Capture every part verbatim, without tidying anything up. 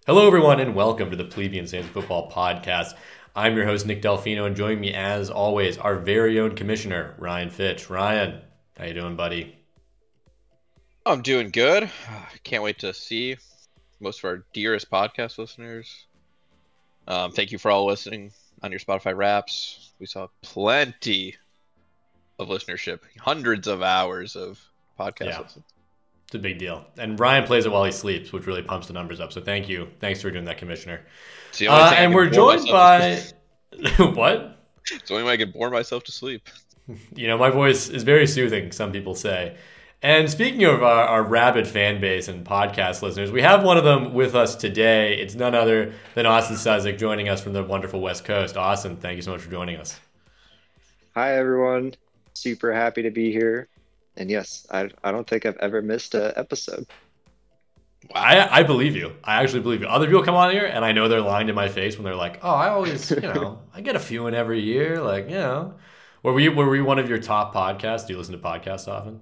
Hello, everyone, and welcome to the Plebeian Fantasy Football Podcast. I'm your host, Nick Delfino, and joining me, as always, our very own commissioner, Ryan Fitch. Ryan, how you doing, buddy? I'm doing good. Can't wait to see most of our dearest podcast listeners. Um, thank you for all listening on your Spotify Wraps. We saw plenty of listenership, hundreds of hours of podcast Yeah. listening. It's a big deal. And Ryan plays it while he sleeps, which really pumps the numbers up. So thank you. Thanks for doing that, Commissioner. It's the only Uh, thing I and can we're bore joined myself by... What? to- It's the only way I can bore myself to sleep. You know, my voice is very soothing, some people say. And speaking of our, our rabid fan base and podcast listeners, we have one of them with us today. It's none other than Austin Suzik joining us from the wonderful West Coast. Austin, thank you so much for joining us. Hi, everyone. Super happy to be here. And yes, I, I don't think I've ever missed an episode. I, I believe you. I actually believe you. Other people come on here, and I know they're lying to my face when they're like, oh, I always, you know, I get a few in every year. Like, you know. Were we, were we one of your top podcasts? Do you listen to podcasts often?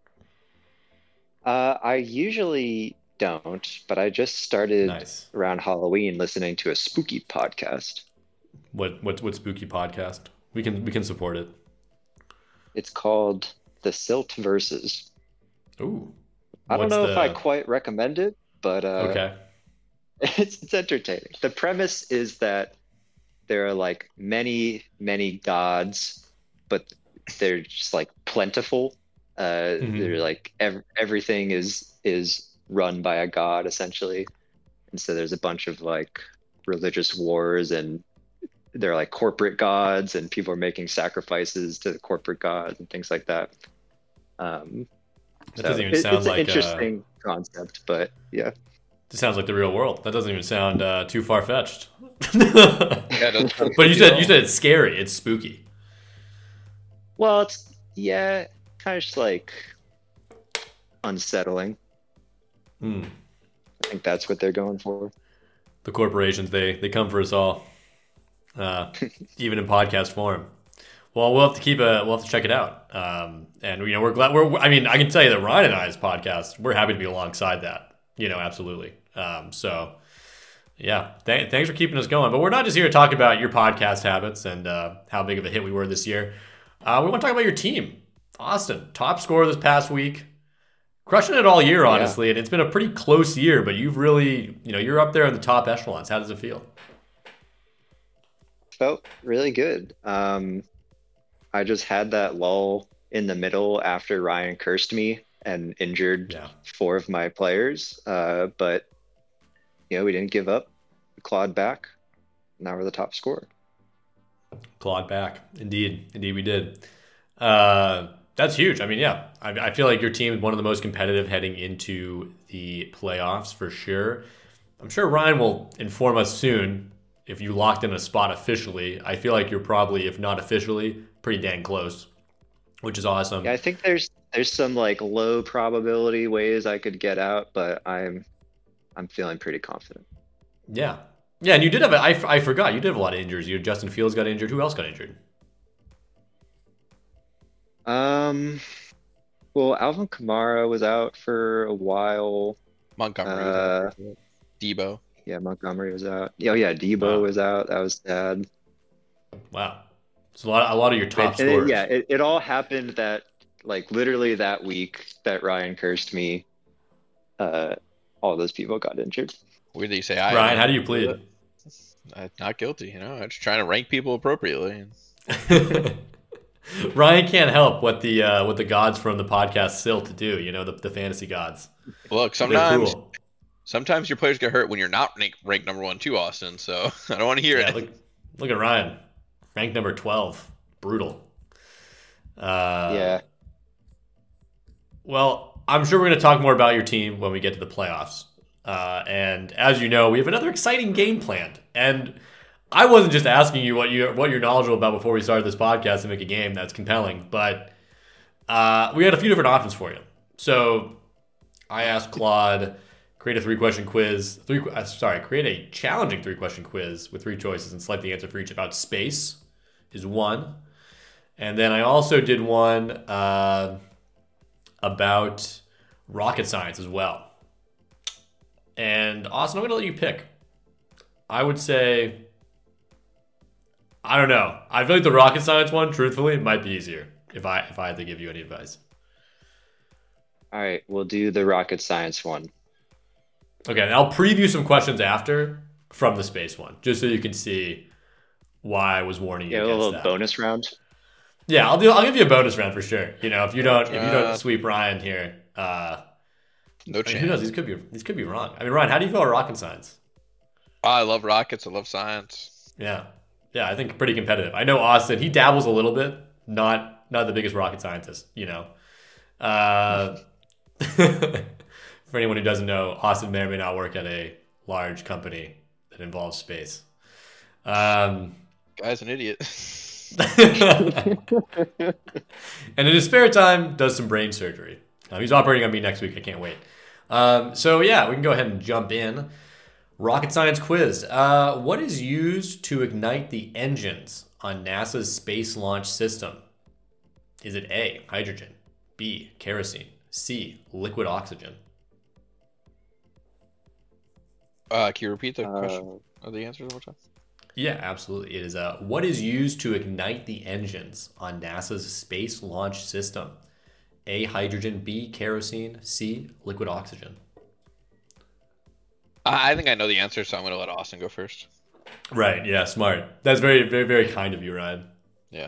Uh, I usually don't, but I just started Nice. around Halloween listening to a spooky podcast. What what what spooky podcast? We can we can support it. It's called The Silt Verses. Ooh. I don't What's know the... if I quite recommend it, but uh, Okay. it's, it's entertaining. The premise is that there are like many, many gods, but they're just like plentiful. Uh, Mhm. They're like ev- everything is is run by a god essentially, and so there's a bunch of like religious wars, and they're like corporate gods, and people are making sacrifices to the corporate gods and things like that. Um, That so doesn't even it- sound it's like an uh, interesting concept, but yeah. This sounds like the real world. That doesn't even sound uh, too far fetched. Yeah, it doesn't sound But you creepy said at you all. said it's scary. It's spooky. Well, it's yeah, kind of just like unsettling. Hmm. I think that's what they're going for. The corporations they they come for us all, uh, even in podcast form. Well, we'll have to keep a we'll have to check it out. Um, and you know we're glad we're I mean I can tell you that Ryan and I's podcast we're happy to be alongside that. You know, absolutely. Um, so yeah, th- thanks for keeping us going. But we're not just here to talk about your podcast habits and uh, how big of a hit we were this year. Uh, we want to talk about your team, Austin, top scorer this past week. Crushing it all year, honestly, and it's been a pretty close year, but you've really, you know, you're up there in the top echelons. How does it feel? Felt really good. Um, I just had that lull in the middle after Ryan cursed me and injured Yeah. four of my players. Uh, but you know, we didn't give up. We clawed back. Now we're the top scorer. Clawed back. Indeed. Indeed, we did. Uh, that's huge. I mean, yeah, I, I feel like your team is one of the most competitive heading into the playoffs for sure. I'm sure Ryan will inform us soon if you locked in a spot officially. I feel like you're probably, if not officially, pretty dang close, which is awesome. Yeah, I think there's there's some like low probability ways I could get out, but I'm I'm feeling pretty confident. Yeah. Yeah, and you did have, a, I, I forgot, you did have a lot of injuries. You Justin Fields got injured. Who else got injured? Um, well, Alvin Kamara was out for a while. Montgomery, Uh, Debo. Yeah, Montgomery was out. Oh yeah, Debo Wow. was out. That was sad. Wow. So a lot, a lot of your top And it- scorers. yeah, it, it all happened that like literally that week that Ryan cursed me. Uh, all those people got injured. Weird that you say I. Ryan, how do you plead? I'm not guilty. You know, I'm just trying to rank people appropriately. Ryan can't help what the uh, what the gods from the podcast Silt do. You know, the, the fantasy gods. Look, They're sometimes cool. sometimes your players get hurt when you're not ranked, ranked number one too, Austin. So I don't want to hear Yeah, it. look, look at Ryan, ranked number twelve. Brutal. Uh, Yeah, Well, I'm sure we're going to talk more about your team when we get to the playoffs. Uh, and as you know, we have another exciting game planned. And I wasn't just asking you what you what you're knowledgeable about before we started this podcast to make a game that's compelling, but uh, we had a few different options for you. So I asked Claude create a three question quiz. Three uh, sorry, create a challenging three question quiz with three choices and select the answer for each. About space is one, and then I also did one uh, about rocket science as well. And Austin, I'm going to let you pick. I would say, I don't know. I feel like the rocket science one, truthfully, might be easier if I if I had to give you any advice. All right, we'll do the rocket science one. Okay, and I'll preview some questions after from the space one, just so you can see why I was warning you Yeah, a against little that. bonus round. Yeah, I'll do. I'll give you a bonus round for sure. You know, if you don't, if you don't Uh, sweep Ryan here, uh, No I mean, who knows? chance. These could be these could be wrong. I mean, Ryan, how do you feel about rocket science? I love rockets. I love science. Yeah, yeah, I think pretty competitive. I know Austin. He dabbles a little bit. Not not the biggest rocket scientist. You know. Uh, for anyone who doesn't know, Austin may or may not work at a large company that involves space. Um, Guy's an idiot. and in his spare time, does some brain surgery. Uh, he's operating on me next week. I can't wait. Um, so yeah, we can go ahead and jump in. Rocket science quiz. Uh, what is used to ignite the engines on NASA's Space Launch System? Is it A, hydrogen, B, kerosene, C, liquid oxygen? Uh, can you repeat the Uh, question or the answer one more time? Yeah, absolutely. It is uh, what is used to ignite the engines on NASA's Space Launch System? A, hydrogen, B, kerosene, C, liquid oxygen. I I think I know the answer, so I'm going to let Austin go first. Right, yeah, smart. That's very, very, very kind of you, Ryan. Yeah.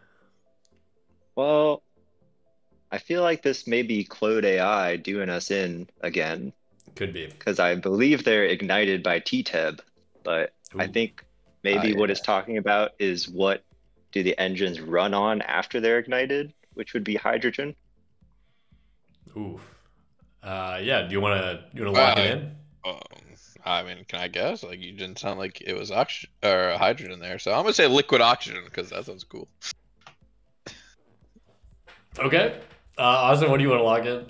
Well, I feel like this may be Claude A I doing us in again, Could be. because I believe they're ignited by T T E B, but I Ooh. think maybe Ah, what yeah. it's talking about is what do the engines run on after they're ignited, which would be hydrogen. Ooh. Uh, yeah, do you want to you want to lock Uh, it in? Um, I mean, can I guess? Like, you didn't sound like it was oxygen or hydrogen there, so I'm going to say liquid oxygen because that sounds cool. Okay. Uh, Austin, what do you want to lock in?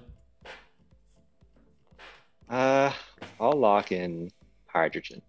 Uh, I'll lock in hydrogen.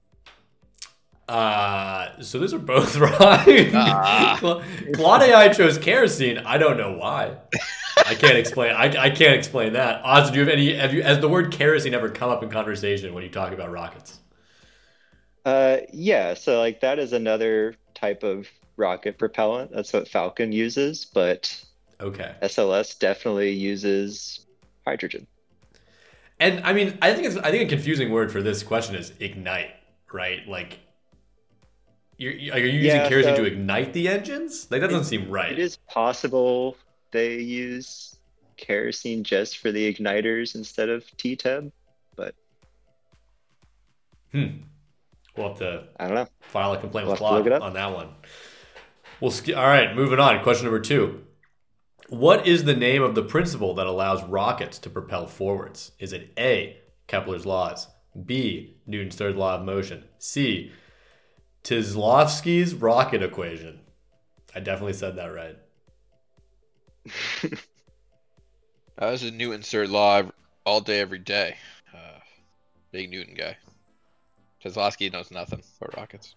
Uh, so those are both wrong. Ah. Cla- Claude A I chose kerosene. I don't know why. I can't explain. I, I can't explain that. Austin, do you have any? Have you? Has the word kerosene ever come up in conversation when you talk about rockets? Uh, yeah, so like that is another type of rocket propellant. That's what Falcon uses, but Okay. S L S definitely uses hydrogen. And I mean, I think it's. I think a confusing word for this question is ignite. Right? Like, you're, you- are you using Yeah, kerosene so- to ignite the engines? Like that doesn't seem right. It is possible they use kerosene just for the igniters instead of T T E B, but Hmm. We'll have to I don't know. file a complaint with We'll have to Claude look it up. on that one. We'll sk- all right, moving on. Question number two. What is the name of the principle that allows rockets to propel forwards? Is it A, Kepler's laws, B, Newton's third law of motion, C, Kozlowski's rocket equation? I definitely said that right. That was a Newton's third law ev- all day, every day. Uh, big Newton guy. Kozlowski knows nothing about rockets.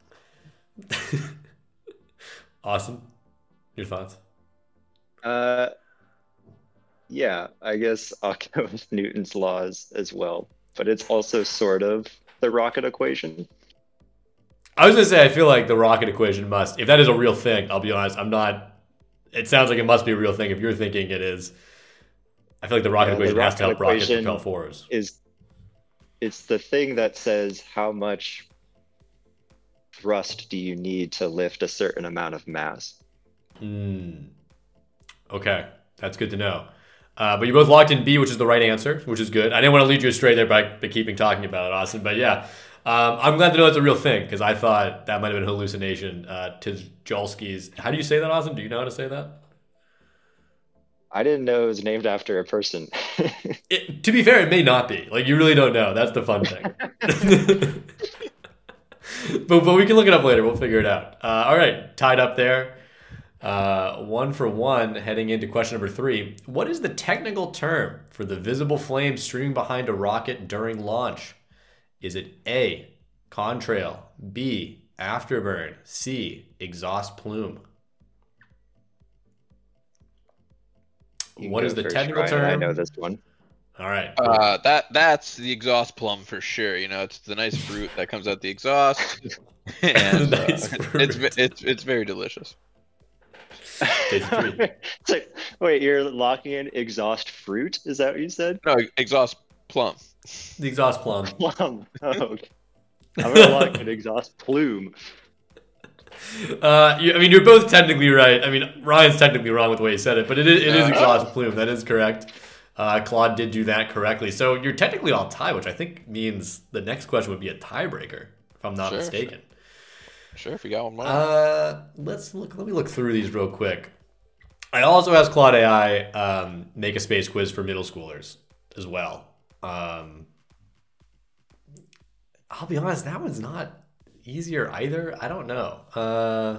Awesome. Your thoughts? Uh, yeah, I guess I'll go with Newton's laws as well, but it's also sort of the rocket equation. I was gonna say I feel like the rocket equation must, if that is a real thing, I'll be honest, I'm not. It sounds like it must be a real thing. If you're thinking it is, I feel like the rocket Yeah, the equation has to rocket help rockets equation propel forwards. Is it's the thing that says how much thrust do you need to lift a certain amount of mass. Hmm. Okay, that's good to know. Uh, but you both locked in B, which is the right answer, which is good. I didn't want to lead you astray there by, by keeping talking about it, Austin. But yeah, um, I'm glad to know it's a real thing because I thought that might have been a hallucination. Uh, Kozlowski's. How do you say that, Austin? Do you know how to say that? I didn't know it was named after a person. It, to be fair, it may not be. Like you really don't know. That's the fun thing. but but we can look it up later. We'll figure it out. Uh, all right, tied up there. Uh, one for one, heading into question number three. What is the technical term for the visible flame streaming behind a rocket during launch? Is it A, contrail, B, afterburn, C, exhaust plume? You can What go is the first, technical Ryan. I term? know this one. All right. Cool. Uh, that that's the exhaust plum for sure. You know, it's the nice fruit that comes out the exhaust, and Nice uh, fruit. it's ve- it's it's very delicious. Tastes great. It's like, wait, you're locking in exhaust fruit? Is that what you said? No, exhaust plum. The exhaust plum. Plum. Oh, okay. I'm gonna lock in exhaust plume. Uh, you, I mean, you're both technically right. I mean, Ryan's technically wrong with the way he said it, but it is, it is Uh, exhaust plume. That is correct. Uh, Claude did do that correctly. So you're technically all tie, which I think means the next question would be a tiebreaker, if I'm not Sure, mistaken. Sure, if you got one more. Uh, let's look. Let me look through these real quick. I also asked Claude A I um, make a space quiz for middle schoolers as well. Um, I'll be honest, that one's not easier either. I don't know. Uh,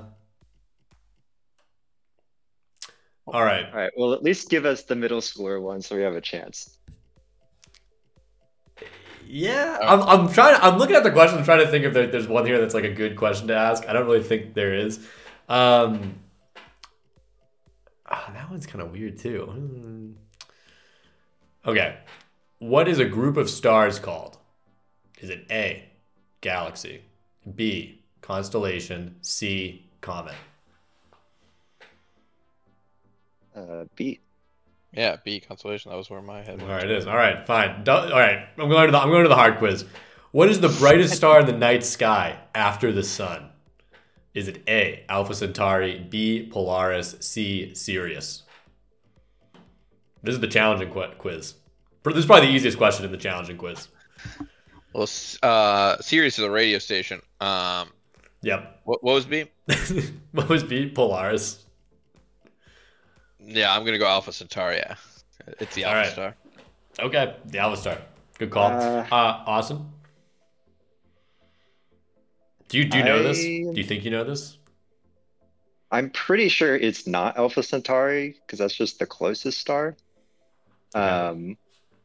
all right. All right. Well, at least give us the middle schooler one so we have a chance. Yeah, I'm, I'm trying. I'm looking at the question. I'm trying to think if there, there's one here that's like a good question to ask. I don't really think there is. Um, ah, that one's kind of weird too. Hmm. Okay, what is a group of stars called? Is it A, galaxy, B, constellation, C, comet? Uh, B. Yeah, B constellation. That was where my head All went. right, it is. All right, fine. Do- all right, I'm going to the I'm going to the hard quiz. What is the brightest star in the night sky after the sun? Is it A, Alpha Centauri, B, Polaris, C, Sirius? This is the challenging qu- quiz. This is probably the easiest question in the challenging quiz. Well, s- uh, Sirius is a radio station. Um, Yep. what, what was B? What was B? Polaris. Yeah, I'm gonna go Alpha Centauri. Yeah, it's the All Alpha right. Star. Okay, the Alpha Star. Good call. Uh, Uh, awesome. Do you do you know this? I- Do you think you know this? I'm pretty sure it's not Alpha Centauri because that's just the closest star. Okay. Um,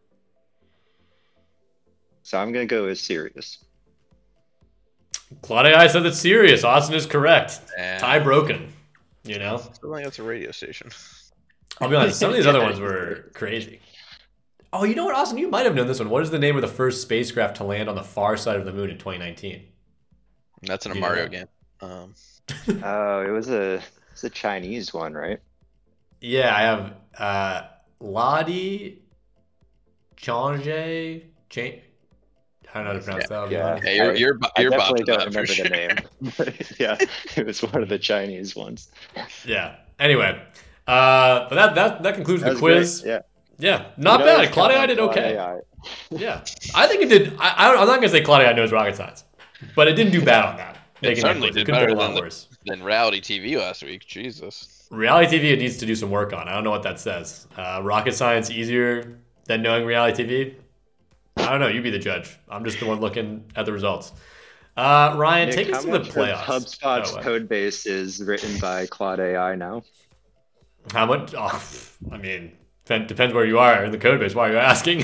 so I'm gonna go with Sirius. Claudia I said that Sirius. Austin is correct. And Tie broken. You know? I feel like that's a radio station. I'll be honest, some of these other ones were crazy. Oh, you know what, Austin? You might have known this one. What is the name of the first spacecraft to land on the far side of the moon in twenty nineteen? That's in a You know Mario that. game. Um, Oh, it was a it's a Chinese one, right? Yeah, I have uh, Ladi Changé. Ch- I don't know how to pronounce that. I'll be Yeah. honest. yeah, you're I- you're, bo- I you're definitely botching don't that for remember sure. the name. Yeah, it was one of the Chinese ones. Yeah. Anyway, uh, but that that that concludes That the was quiz. great, Yeah, Yeah, not You can bad. always Claudia count on did Claude okay. A I. Yeah, I think it did. I, I don't, I'm not gonna say Claudia knows rocket science, but it didn't do bad on that. It Making that certainly quiz. It did could have better been a lot than the- worse. Then reality T V last week. Jesus. Reality T V it needs to do some work on. I don't know what that says. Uh, rocket science easier than knowing reality T V? I don't know. You be the judge. I'm just the one looking at the results. Uh, Ryan, Nick, take us how to the much of playoffs. HubSpot's Oh, uh, code base is written by Claude A I now? How much? Oh, I mean, depend- depends where you are in the code base. Why are you asking?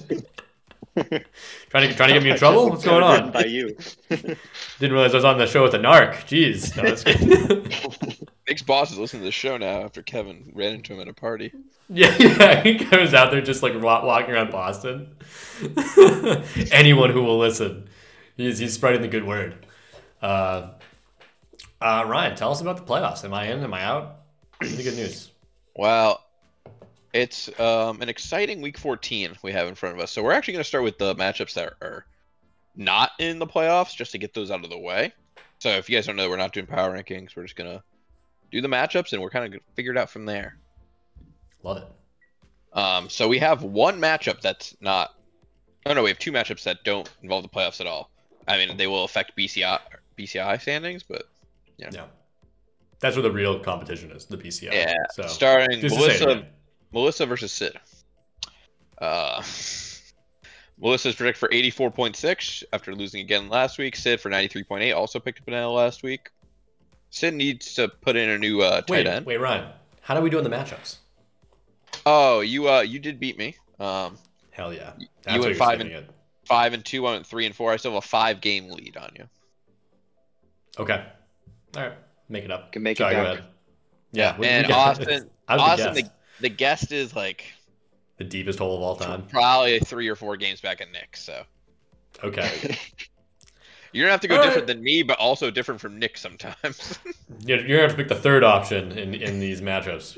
trying to trying to get me in trouble? What's going Written on? By you. Didn't realize I was on the show with a narc. Jeez. No, that's good. Nick's boss is listening to the show now after Kevin ran into him at a party. Yeah, yeah, he goes out there just like wa- walking around Boston. Anyone who will listen, he's he's spreading the good word. Uh, uh, Ryan, tell us about the playoffs. Am I in? Am I out? Give me the good news. Well, it's um, an exciting week fourteen we have in front of us. So we're actually going to start with the matchups that are not in the playoffs, just to get those out of the way. So if you guys don't know, we're not doing power rankings. We're just going to do the matchups, and we're kind of going to figure it out from there. Love it. Um, so we have one matchup that's not. Oh no, we have two matchups that don't involve the playoffs at all. I mean, they will affect B C I B C I standings, but Yeah, that's where the real competition is. The B C I. yeah. So Starring just to say it Melissa, again. Melissa versus Sid. Uh, Melissa's predicted for eighty-four point six after losing again last week. Sid for ninety-three point eight, also picked up an L last week. Sid needs to put in a new uh, tight Wait, end. wait, Ryan. How do we do in the matchups? Oh, you uh, you did beat me. Um, Hell yeah. You That's what went you're five skipping it. five and two, I went three and four. I still have a five game lead on you. Okay. All right. Make it up. Can make it Sorry, go back. ahead. Yeah. we- we and got- Austin, I was the Austin, the, guest. the guest is like The deepest hole of all time. Probably three or four games back at Nick. So Okay. you're gonna have to go All different right. than me, but also different from Nick sometimes. You're you're gonna have to pick the third option in, in these matchups.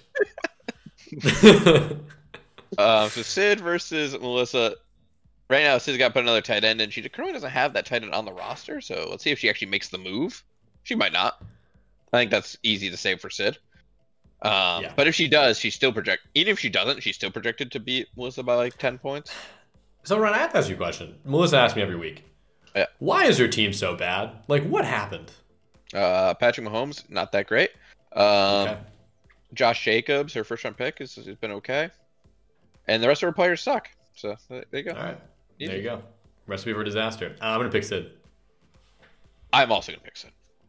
uh, so Sid versus Melissa. Right now, Sid's got to put another tight end, and she currently doesn't have that tight end on the roster. So let's see if she actually makes the move. She might not. I think that's easy to say for Sid. Um, Yeah. But if she does, she's still project. Even if she doesn't, she's still projected to beat Melissa by like ten points. So Ryan, I have to ask you a question. Melissa asks me every week. Yeah. Why is her team so bad? Like, what happened? Uh, Patrick Mahomes, not that great. Um, Okay. Josh Jacobs, her first round pick, has, has been okay, and the rest of her players suck. So there you go. All right. Easy. There you go. Recipe for disaster. Uh, I'm gonna pick Sid. I'm also gonna pick Sid.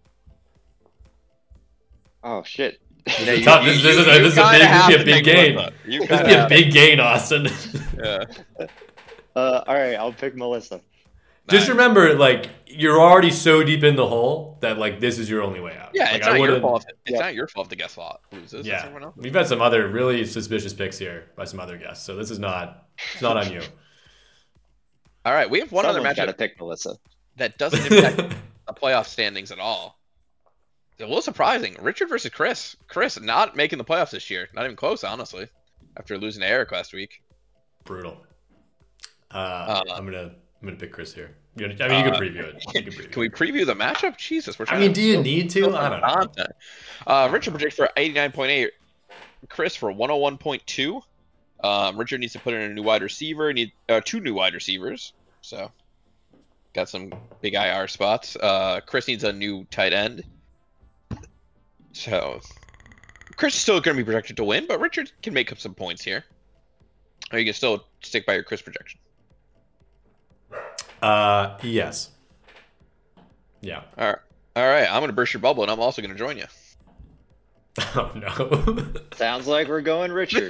Oh shit. This Yeah, is you- tough. you- This, this you- is a, you this is a kinda big. This have would be to a big pick gain. Melissa. You This kinda would be a have big gain, Austin. to. Yeah. Uh, all right, I'll pick Melissa. Just Nice. remember, like, you're already so deep in the hole that like this is your only way out. Yeah, like, it's I not your wouldn't- fault. It's Yeah. not your fault if the guest lot loses. It's Yeah, everyone else. we've had some other really suspicious picks here by some other guests, so this is not. It's not on you. All right, we have one Someone's other got to matchup pick Melissa. that doesn't impact the playoff standings at all. It's a little surprising. Richard versus Chris. Chris not making the playoffs this year. Not even close, honestly. After losing to Eric last week. Brutal. Uh, Uh, I'm gonna I'm gonna pick Chris here. You gonna- I mean, you Uh, can preview it. You can preview Can we it. preview the matchup? Jesus, we're I trying mean, to do you need to? I don't know. content. Uh, Richard projects for eighty-nine point eight. Chris for one oh one point two. Um, Richard needs to put in a new wide receiver. Need uh, two new wide receivers. So got some big I R spots. Uh, Chris needs a new tight end. So Chris is still going to be projected to win, but Richard can make up some points here. Or you can still stick by your Chris projection. Uh, yes. Yeah. All right. All right. I'm going to burst your bubble, and I'm also going to join you. Oh no. Sounds like we're going Richard.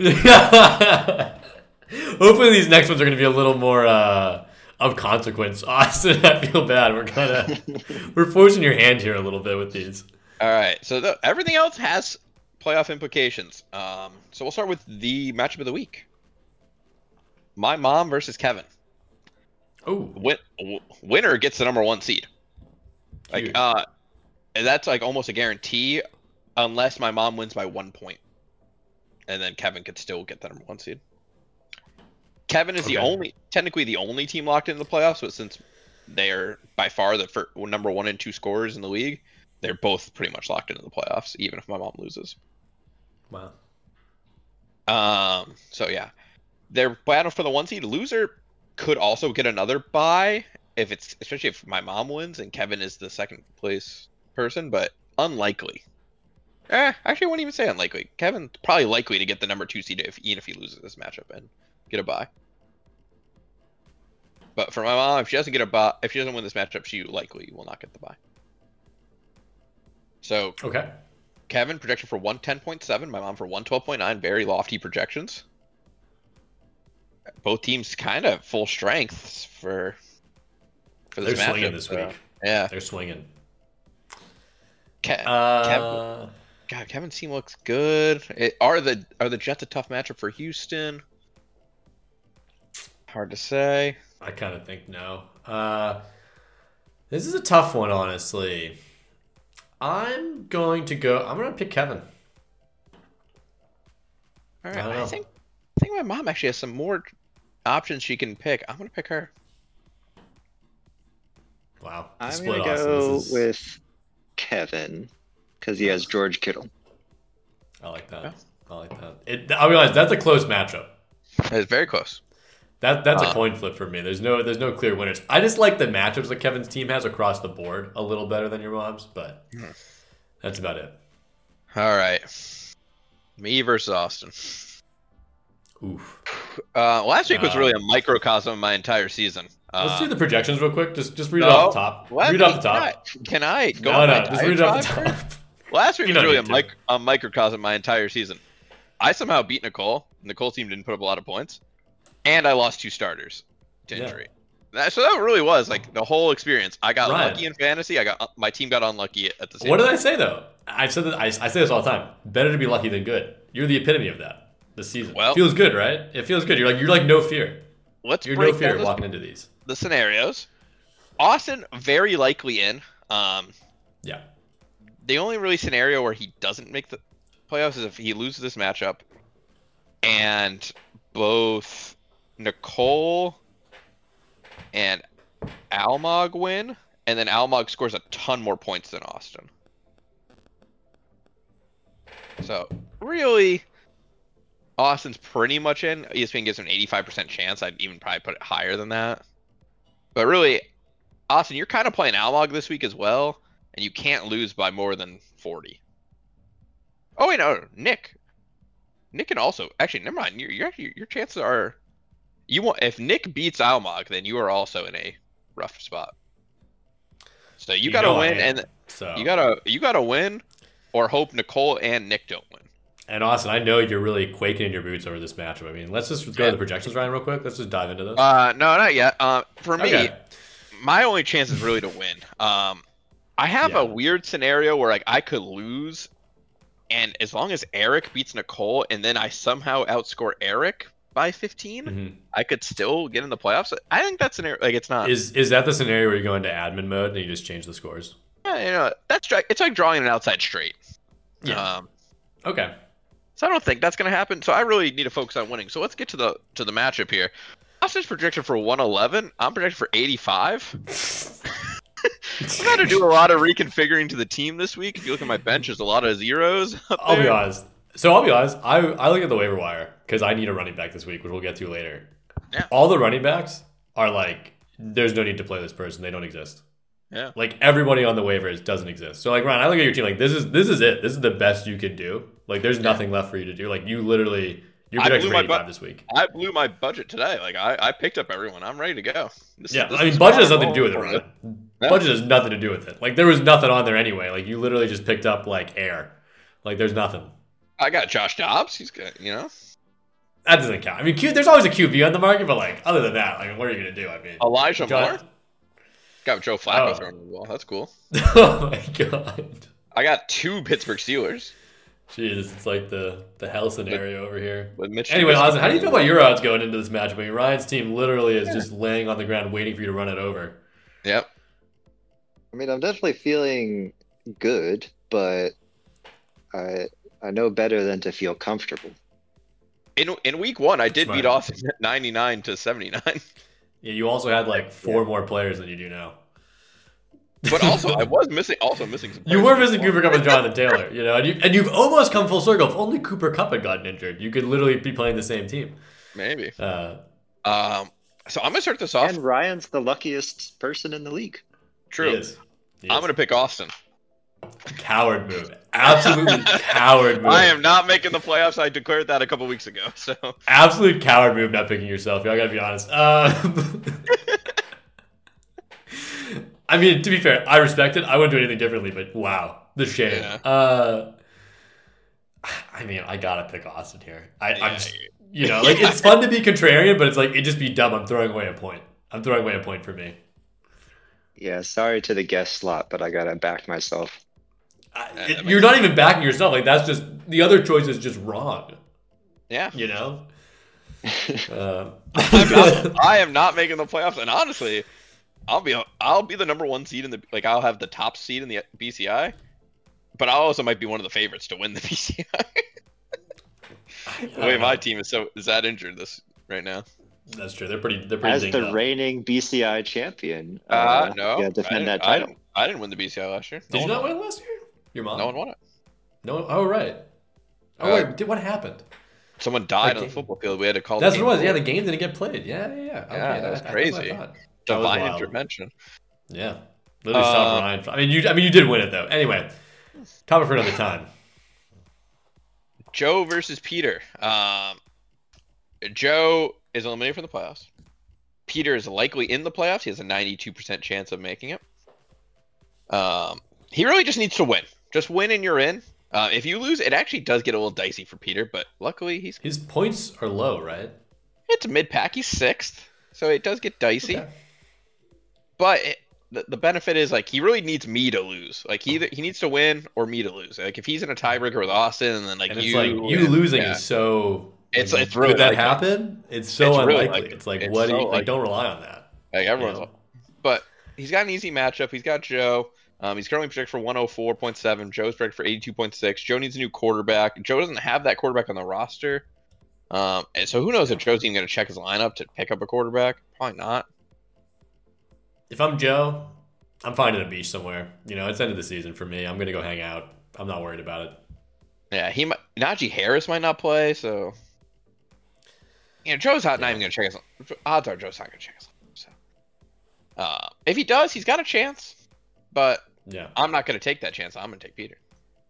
Hopefully these next ones are going to be a little more uh, of consequence. Austin, I feel bad. We're kind of we're forcing your hand here a little bit with these. All right. So the, everything else has playoff implications. Um, so we'll start with the matchup of the week. My mom versus Kevin. Oh, Win, w- winner gets the number one seed. Like, huge. uh, and that's like almost a guarantee, unless my mom wins by one point, and then Kevin could still get the number one seed. Kevin is the Okay. only, technically the only team locked in the playoffs, but since they are by far the fir- number one and two scorers in the league, they're both pretty much locked into the playoffs, even if my mom loses. Wow. Um. So yeah, they're battle for the one seed. Loser could also get another bye if it's, especially if my mom wins and Kevin is the second place person, but unlikely. Eh, actually, I wouldn't even say unlikely. Kevin's probably likely to get the number two seed if even if he loses this matchup and get a bye. But for my mom, if she doesn't get a bye, if she doesn't win this matchup, she likely will not get the bye. So Okay. Kevin projection for one ten point seven, my mom for one twelve point nine, very lofty projections. Both teams kind of full strength for for this They're matchup. swinging this so, week. Yeah. They're swinging. Ke- Uh, God, Kevin's team looks good. It, are the are the Jets a tough matchup for Houston? Hard to say. I kind of think no. Uh, this is a tough one, honestly. I'm going to go. I'm going to pick Kevin. All I right, don't I, know. think I think my mom actually has some more options she can pick. I'm gonna pick her. Wow. The I'm split, gonna Austin. go This is- with Kevin because he has George Kittle. I like that. Yeah. I like that. It, I realize that's a close matchup. It's very close. That that's a Uh, coin flip for me. There's no there's no clear winners. I just like the matchups that Kevin's team has across the board a little better than your mom's, but Hmm. that's about it. All right, me versus Austin. Oof. Uh, last week was Uh, really a microcosm of my entire season. Uh, Let's do the projections real quick. Just just read it no, off the top. let read it me- off the top. Can I, can I go No, on no, my just read it off the diatribe top. first? Last week You was don't really a, need to. mic- a microcosm of my entire season. I somehow beat Nicole. Nicole's team didn't put up a lot of points, and I lost two starters to Yeah. injury. That, so that really was like the whole experience. I got Right. lucky in fantasy. I got my team got unlucky at the same What did time. I say though? I've said that I, I say this all the time. Better to be lucky than good. You're the epitome of that. this season? Well- Feels good, right? It feels good. You're like you're like no fear. Let's You're break no fear down the, walking into these. the scenarios. Austin very likely in. Um, Yeah. the only really scenario where he doesn't make the playoffs is if he loses this matchup, and both Nicole and Almog win, and then Almog scores a ton more points than Austin. So really, Austin's pretty much in. E S P N gives him an eighty-five percent chance. I'd even probably put it higher than that. But really, Austin, you're kind of playing Almog this week as well, and you can't lose by more than forty. Oh wait, no, Nick. Nick can also actually never mind. Your your your chances are, you want if Nick beats Almog, then you are also in a rough spot. So you, You gotta know I win, am, and So you gotta you gotta win, or hope Nicole and Nick don't win. and Austin, I know you're really quaking in your boots over this matchup. I mean, let's just go Yeah. to the projections, Ryan, real quick. Let's just dive into this. Uh, no, not yet. Uh, for me, Okay. my only chance is really to win. Um, I have Yeah. a weird scenario where like I could lose, and as long as Eric beats Nicole, and then I somehow outscore Eric by fifteen, Mhm. I could still get in the playoffs. I think that scenario, like it's not. Is is that the scenario where you go into admin mode and you just change the scores? Yeah, you know, that's dra- it's like drawing an outside straight. Yeah. Um, Okay. so I don't think that's gonna happen. So I really need to focus on winning. So let's get to the to the matchup here. Austin's projected for one eleven. I'm projected for eighty-five. I've had to do a lot of reconfiguring to the team this week. If you look at my bench, there's a lot of zeros. Up I'll be there. honest. So I'll be honest. I I look at the waiver wire because I need a running back this week, which we'll get to later. Yeah. All the running backs are like, there's no need to play this person. They don't exist. Yeah. Like everybody on the waivers doesn't exist. So like Ryan, I look at your team like this is this is it. This is the best you can do. Like there's nothing left for you to do. Like you literally you're I projected blew for my eighty-five butt. this week. I blew my budget today. Like I, I picked up everyone. I'm ready to go. This, Yeah, this I mean is budget has fun. nothing to do with it, Oh, Ryan. Yeah. Budget has nothing to do with it. Like there was nothing on there anyway. Like you literally just picked up like air. Like there's nothing. I got Josh Dobbs. He's good. You know, That doesn't count. I mean, Q, there's always a Q B on the market, but like other than that, I mean, what are you gonna do? I mean, Elijah John- Moore. Got Joe Flacco Oh. throwing the ball. That's cool. Oh my god. I got two Pittsburgh Steelers Jeez, it's like the the hell scenario over here. with Mitch. Anyway, Trubisky. Austin, how do you feel about your odds going into this matchup? I mean, Ryan's team literally is just laying on the ground waiting for you to run it over. Yep. I mean, I'm definitely feeling good, but I I know better than to feel comfortable. In in week one, I did Smart. beat Austin ninety-nine to seventy-nine. Yeah, you also had like four more players than you do now. But also, I was missing. Also missing some. You players were in missing week one. Cooper Cup and Jonathan Taylor, you know, and, you, and you've almost come full circle. If only Cooper Cup had gotten injured, you could literally be playing the same team. Maybe. Uh, Um. So I'm gonna start this off. And Ryan's the luckiest person in the league. True. he is. He I'm is. gonna pick Austin. Coward move. Absolutely coward move. I am not making the playoffs. I declared that a couple weeks ago. So Absolute coward move not picking yourself. Y'all gotta be honest. Uh, I mean, to be fair, I respect it. I wouldn't do anything differently, but wow, the shame. Yeah. Uh, I mean, I gotta pick Austin here. I, I'm, Yeah. just, you know, like it's fun to be contrarian, but it's like it'd just be dumb. I'm throwing away a point. I'm throwing away a point for me. Yeah, sorry to the guest slot, but I gotta back myself. I, Yeah, it- that you're makes not even backing yourself. Like that's just the other choice is just wrong. yeah, You know. Uh, I'm not, I am not making the playoffs. And honestly, I'll be I'll be the number one seed in the like I'll have the top seed in the B C I, but I also might be one of the favorites to win the B C I. The way my team is so is that injured this right now. That's true. They're pretty. They're pretty As dinged the up. reigning B C I champion, Uh, no, yeah, I defend didn't- that I title. didn't, I didn't win the B C I last year. No Did you one not won win last year? Your it. mom? No one won it. No. Oh right. Oh Uh, wait. Did, what happened? Someone died The on the game- football field. We had to call. That's the what it game was. Yeah, over. the game didn't get played. Yeah, yeah, yeah. Okay, Yeah, that was that's what I crazy. thought. That was Divine wild. intervention. Yeah. Literally Uh, stopped Ryan. I mean, you. I mean, you did win it though. Anyway, topic for another time. Joe versus Peter. Um, Joe is eliminated from the playoffs. Peter is likely in the playoffs. He has a ninety-two percent chance of making it. Um, he really just needs to win. Just win and you're in. Uh, if you lose, it actually does get a little dicey for Peter, but luckily he's His points are low, right? it's mid pack. He's sixth, so it does get dicey. Okay. But it, the, the benefit is like he really needs me to lose. Like he either, he needs to win or me to lose. Like if he's in a tiebreaker with Austin, and then like And it's you like you losing yeah. is so It's Like, it's really could that likely. happen? It's so It's really unlikely. likely. It's like It's what? do so you, like likely. don't rely on that. Like everyone's, You know? but he's got an easy matchup. He's got Joe. Um, he's currently projected for one oh four point seven. Joe's projected for eighty-two point six. Joe needs a new quarterback. Joe doesn't have that quarterback on the roster. Um, and so who knows if Joe's even going to check his lineup to pick up a quarterback? Probably not. If I'm Joe, I'm finding a beach somewhere. You know, it's end of the season for me. I'm gonna go hang out. I'm not worried about it. Yeah, he might. Najee Harris might not play, so you know Joe's not, not Yeah. even going to check his. Odds are Joe's not going to check his lineup. So, uh, if he does, he's got a chance. But Yeah. I'm not going to take that chance. I'm going to take Peter.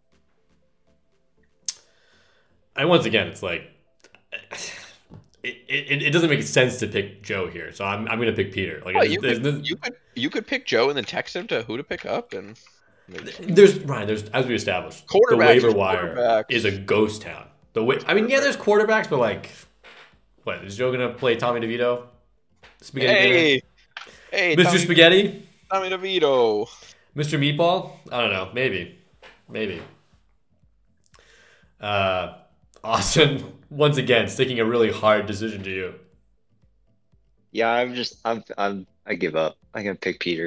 And once again, it's like it, it, it doesn't make sense to pick Joe here, so I'm I'm gonna pick Peter. Like Well, there's, you, there's, could, there's, you could you could pick Joe and then text him to who to pick up, and there's Ryan. There's as we established, the Quarterbacks, waiver there's wire quarterbacks. is a ghost town. The wa- I mean, yeah, there's quarterbacks, but like, what is Joe gonna play Tommy DeVito? Spaghetti hey, dinner? hey, Mister Tommy, Spaghetti, Tommy DeVito. Mister Meatball. I don't know. Maybe, maybe. Uh, Austin once again sticking a really hard decision to you. Yeah, I'm just I'm I'm I give up. I'm gonna pick Peter.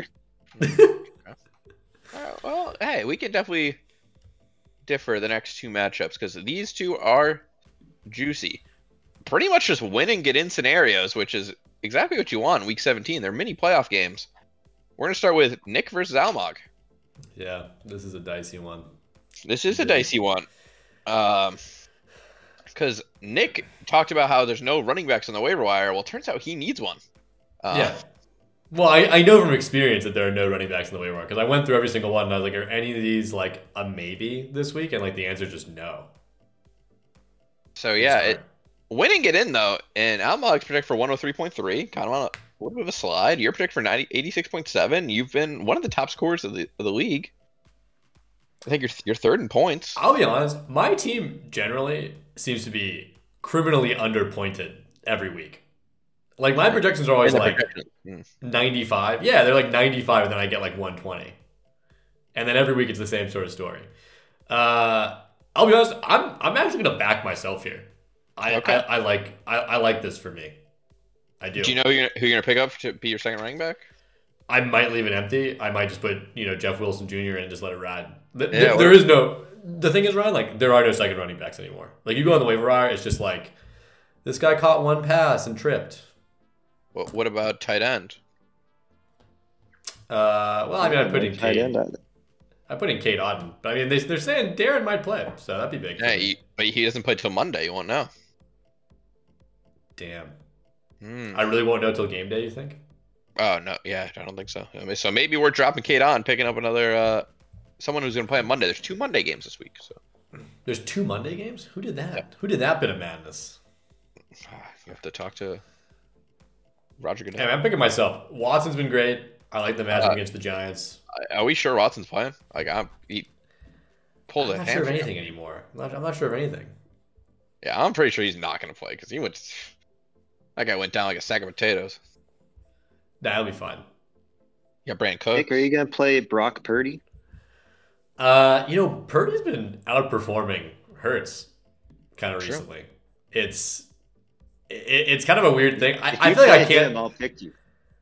Uh, well, hey, we can definitely differ the next two matchups because these two are juicy. Pretty much just win and get in scenarios, which is exactly what you want in Week seventeen. They're mini playoff games. We're gonna start with Nick versus Almog. Yeah, this is a dicey one. This is a Yeah. dicey one. Um, because Nick talked about how there's no running backs on the waiver wire. Well, it turns out he needs one. Uh, Yeah. Well, I, I know from experience that there are no running backs in the waiver wire because I went through every single one and I was like, are any of these like a maybe this week? And like the answer is just no. So yeah, It's it, win and get in though, and Almog's predict for one oh three point three, kind of on a little bit of a slide. You're predict for ninety, eighty-six point seven. You've been one of the top scorers of the of the league. I think you're you're third in points. I'll be honest, my team generally seems to be criminally underpointed every week. Like my projections are always In the like projection. Mm. ninety-five. Yeah, they're like ninety-five, and then I get like one twenty. And then every week it's the same sort of story. Uh, I'll be honest, I'm I'm actually gonna back myself here. I Okay. I, I like I, I like this for me. I do. Do you know who you're, who you're gonna pick up to be your second running back? I might leave it empty. I might just put, you know, Jeff Wilson Junior and just let it ride. Th- Yeah, th- well- there is no. The thing is, Ryan, like there are no second running backs anymore. Like you go on the waiver wire, it's just like this guy caught one pass and tripped. What what about tight end? Uh, well, I mean, I put in Tight Kate. end either. I put in Kate Otten, but I mean, they, they're saying Darren might play, so that'd be big. Yeah, he, but he doesn't play till Monday. You won't know. Damn, Hmm. I really won't know till game day. You think? Oh no, yeah, I don't think so. I mean, so maybe we're dropping Kate on, picking up another uh, someone who's gonna play on Monday. There's two Monday games this week, so There's two Monday games. Who did that? Yeah. Who did that bit of madness? you have to talk to Roger Goodell. Hey, I'm picking myself. Watson's been great. I like the matchup Uh, against the Giants. Are we sure Watson's playing? Like, I'm he pulled I'm a not sure of hamstring. anything anymore. I'm not, I'm not sure of anything. Yeah, I'm pretty sure he's not gonna play because he went. That guy went down like a sack of potatoes. That'll be fine. You got Brandon Cook. Nick, are you gonna play Brock Purdy? Uh, you know, Purdy's been outperforming Hurts kind of True. recently. It's it, it's kind of a weird thing. I, If I you feel like I play can't. him, I'll pick you.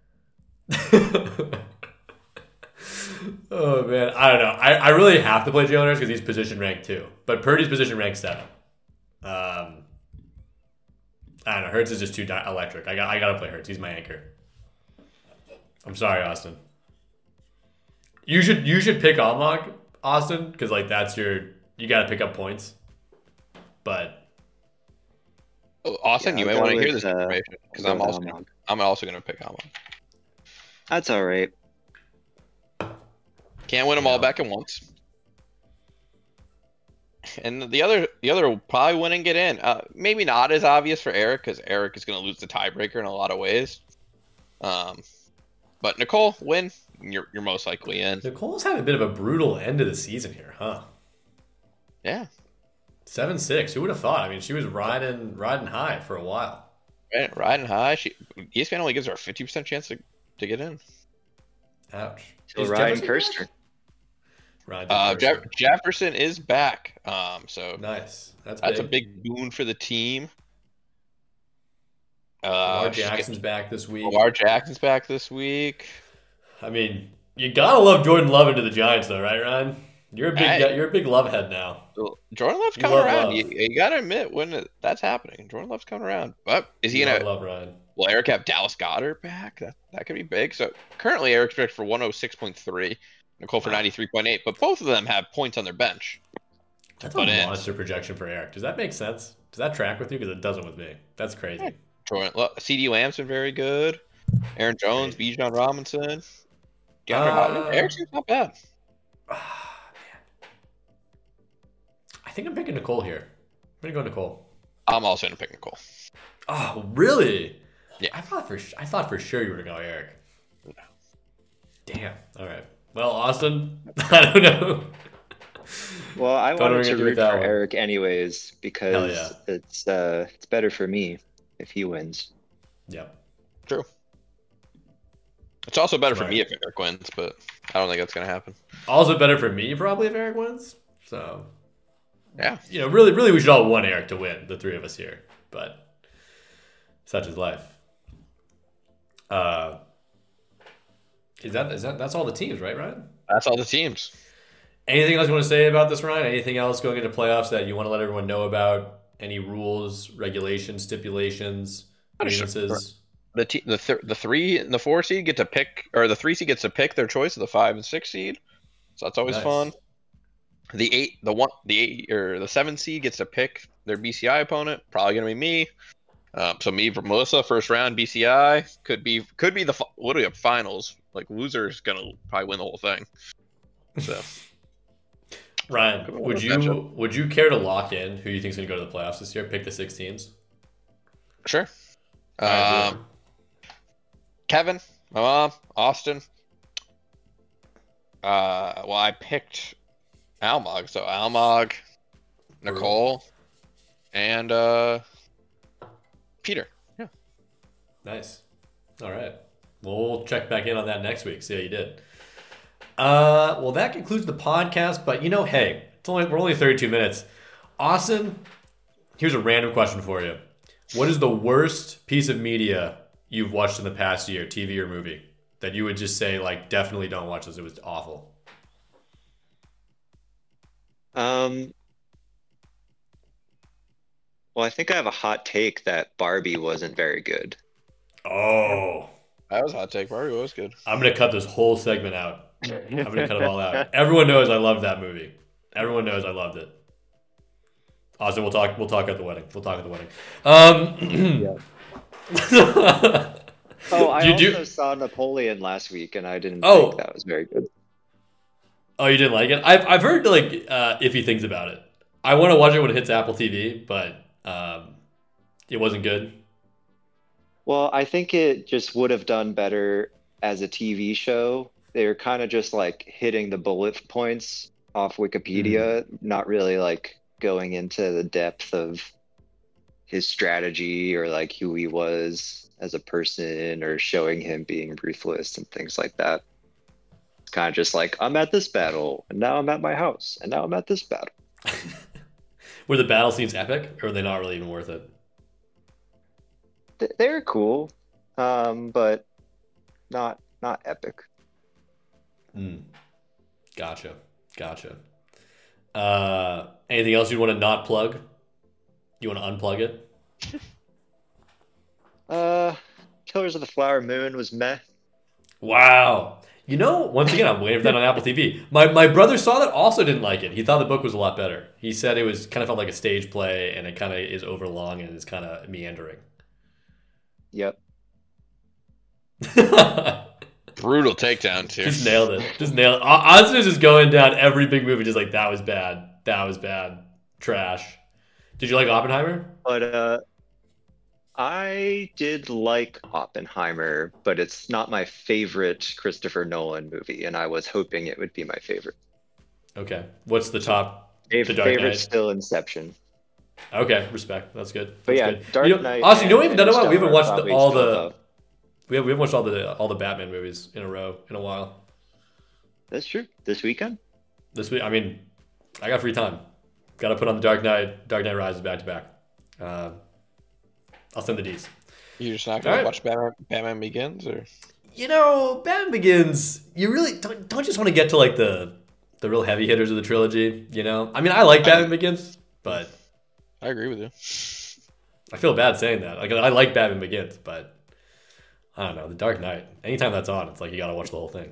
Oh man, I don't know. I, I really have to play Jalen Hurts because he's position ranked two, but Purdy's position ranked seven. Um, I don't know. Hurts is just too di- electric. I got I gotta play Hurts. He's my anchor. I'm sorry, Austin. You should you should pick Almog, Austin, because like that's your you got to pick up points. But Oh, Austin, Yeah, you I'll may go want to hear with, this uh, information because go I'm with also Almog. gonna, I'm also going to pick Almog. That's all right. Can't win them all Yeah. back at once. And the other, the other will probably win and get in. Uh, maybe not as obvious for Eric because Eric is going to lose the tiebreaker in a lot of ways. Um, but Nicole, win. You're you're most likely in. Nicole's had a bit of a brutal end of the season here, huh? Yeah, Seven six. Who would have thought? I mean, she was riding riding high for a while. Right- riding high. She E S P N only gives her a fifty percent chance to, to get in. Ouch. So Is Ryan Jefferson cursed her. back? Ryan Uh, Jefferson. Jeff- Jefferson is back. Um, so Nice. That's that's big. a big boon for the team. Uh, Lamar Jackson's back this week. Lamar Jackson's back this week. I mean, you gotta love Jordan Love into the Giants, though, right, Ryan? You're a big I, guy, you're a big Love head now. Jordan Love's You coming love around. Love. You, you gotta admit when it, that's happening. Jordan Love's coming around. But is he You gonna? love Ryan. Will Eric have Dallas Goddard back? That that could be big. So currently Eric's picked for one oh six point three, Nicole for Wow. ninety-three point eight. But both of them have points on their bench. That's a But in. monster projection for Eric. Does that make sense? Does that track with you? Because it doesn't with me. That's crazy. Jordan, look, C D Lamb's been very good. Aaron Jones, Bijan Robinson, DeAndre Uh, Hopkins. Eric's not bad. Ah, man. I think I'm picking Nicole here. I'm gonna go Nicole. I'm also gonna pick Nicole. Oh, really? Yeah. I thought for I thought for sure you were gonna go Eric. Damn. All right. Well, Austin, I don't know. Well, I Don't wanted agree to with root that for one. Eric anyways because yeah. it's uh it's better for me if he wins. Yep. True. It's also better Smart. for me if Eric wins, but I don't think that's gonna happen. Also better for me probably if Eric wins. So Yeah. you know, really, really, we should all want Eric to win. The three of us here, but such is life. Uh, is that is that that's all the teams, right, Ryan? That's all the teams. Anything else you want to say about this, Ryan? Anything else going into playoffs that you want to let everyone know about? Any rules, regulations, stipulations, Oh, sure. grievances? The te- the th- the three and the four seed get to pick, or the three seed gets to pick their choice of the five and six seed. So that's always Nice. fun. The eight, the one, the eight or the seven seed gets to pick their B C I opponent. Probably gonna be me. Um, so me for Melissa, first round B C I could be could be the fi- what do we have finals? Like loser's gonna probably win the whole thing. So Ryan, Come on, would let's you match up. would you care to lock in who you think's going to go to the playoffs this year? Pick the six teams. sure. All right, Um, Kevin, my mom, Austin. Uh, well, I picked Almog, so Almog, Nicole, and uh, Peter. Yeah. Nice. All right. Well, we'll check back in on that next week. See how you did. Uh, well, that concludes the podcast. But you know, hey, it's only we're only thirty-two minutes. Austin, here's a random question for you. What is the worst piece of media you've watched in the past year, T V or movie, that you would just say like definitely don't watch this? It was awful. Um, well, I think I have a hot take that Barbie wasn't very good. Oh, That was a hot take. Barbie was good. I'm gonna cut this whole segment out. I'm gonna cut it all out. Everyone knows I loved that movie. Everyone knows I loved it. Austin, we'll talk. We'll talk at the wedding. We'll talk at the wedding. Um, Oh, I You also do- saw Napoleon last week, and I didn't Oh. think that was very good. Oh, you didn't like it? I've I've heard like uh, iffy things about it. I want to watch it when it hits Apple T V, but um, it wasn't good. Well, I think it just would have done better as a T V show. They were kind of just like hitting the bullet points off Wikipedia, not really like going into the depth of his strategy or like who he was as a person or showing him being ruthless and things like that. It's kind of just like, I'm at this battle, and now I'm at my house, and now I'm at this battle. Were the battle scenes epic, or are they not really even worth it? Th- They're cool, um, but not not epic. Hmm. Gotcha. Gotcha. Uh, anything else you want to not plug? You want to unplug it? Uh, Killers of the Flower Moon was meh. Wow. You know, once again, I'm waiting for that on Apple T V. My my brother saw that, also didn't like it. He thought the book was a lot better. He said it was kind of felt like a stage play, and it kind of is overlong and is kind of meandering. Yep. Brutal takedown too. Just nailed it. Just nailed it. Austin is just going down every big movie, just like that was bad. That was bad. Trash. Did you like Oppenheimer? But uh, I did like Oppenheimer, but it's not my favorite Christopher Nolan movie, and I was hoping it would be my favorite. Okay. What's the top? Fav- The Dark favorite Knight. still Inception. Okay, respect. That's good. But That's yeah, good. Dark you know, Knight. Austin, you know what and we've done in a while? We haven't Interstellar watched probably all still the above. we have we haven't watched all the all the Batman movies in a row in a while. That's true. This weekend. This week, I mean, I got free time. Got to put on the Dark Knight, Dark Knight Rises back to back. Uh, I'll send the D's. You're just not gonna Alright. watch Batman, Batman Begins, or You know, Batman Begins. You really don't, don't just want to get to like the the real heavy hitters of the trilogy. You know, I mean, I like Batman Begins, but I agree with you. I feel bad saying that. Like, I like Batman Begins, but I don't know. The Dark Knight. Anytime that's on, it's like you gotta watch the whole thing.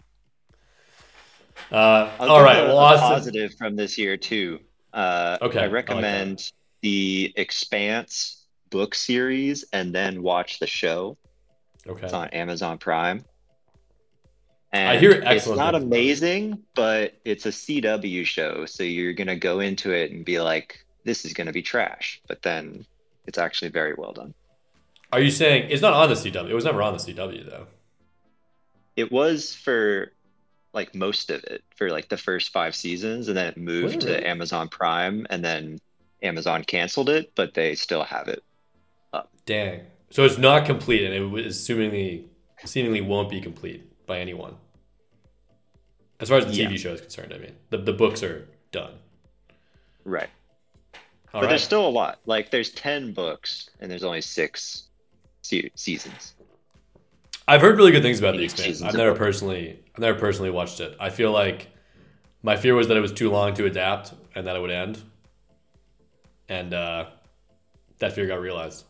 Uh, I'll all give right. a, Well, a Austin. positive from this year too. Uh, Okay, I I like recommend the Expanse book series and then watch the show. Okay. It's on Amazon Prime. And I hear it's excellent not things about it. amazing, but it's a C W show, so you're gonna go into it and be like, "This is gonna be trash," but then it's actually very well done. Are you saying it's not on the C W? It was never on the C W though. It was for like most of it for like the first five seasons, and then it moved it to really? Amazon Prime, and then Amazon canceled it, but they still have it up. Dang. So it's not complete, and it was seemingly seemingly won't be complete by anyone. As far as the T V Yeah. show is concerned, I mean, the the books are done. Right. All but right. there's still a lot. Like there's ten books, and there's only six se- seasons. I've heard really good things about The Each Expanse. season's I've a never book. personally, I've never personally watched it. I feel like my fear was that it was too long to adapt and that it would end, and uh, that fear got realized.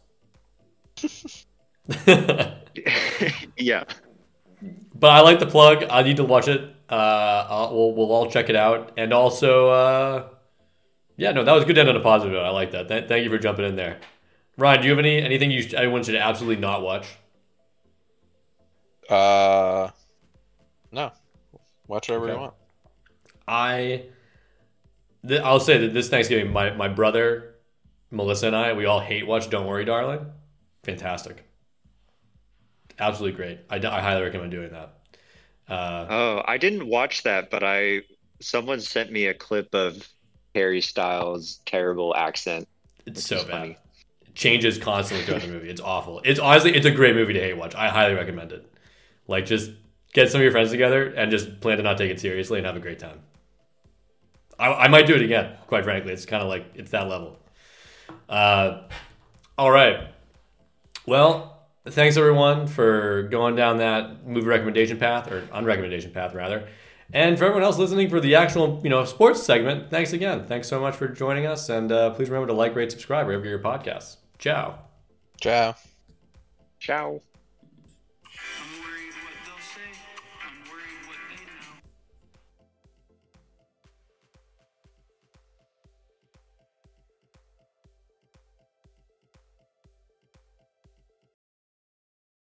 Yeah. But I like the plug. I need to watch it. Uh, I'll, we'll we'll all check it out, and also, uh, yeah, no, that was good to end on a positive note. I like that. Th- thank you for jumping in there, Ryan. Do you have any anything you anyone should absolutely not watch? Uh, no. Watch whatever Okay. you want. I, th- I'll say that this Thanksgiving, my, my brother, Melissa, and I, we all hate watch Don't Worry, Darling. Fantastic. Absolutely great. I, I highly recommend doing that. Uh, Oh, I didn't watch that, but I someone sent me a clip of Harry Styles' terrible accent. it's which so is bad. funny. It changes constantly throughout the movie. It's awful. It's honestly, it's a great movie to hate watch. I highly recommend it. Like, just get some of your friends together and just plan to not take it seriously and have a great time. I, I might do it again, quite frankly. It's kind of like, it's that level. Uh, all right. Well, thanks everyone for going down that movie recommendation path, or unrecommendation path rather. And for everyone else listening for the actual, you know, sports segment, thanks again. Thanks so much for joining us. And uh, please remember to like, rate, subscribe wherever you get your podcasts. Ciao. Ciao. Ciao.